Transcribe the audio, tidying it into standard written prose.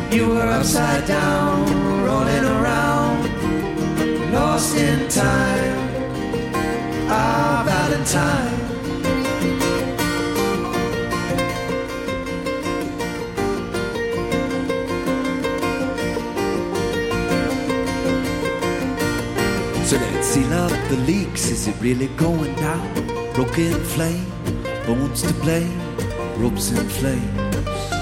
You were upside down, rolling around, lost in time, our Valentine. So let's seal up the leaks, is it really going down? Broken flame, bones to blame, ropes in flames.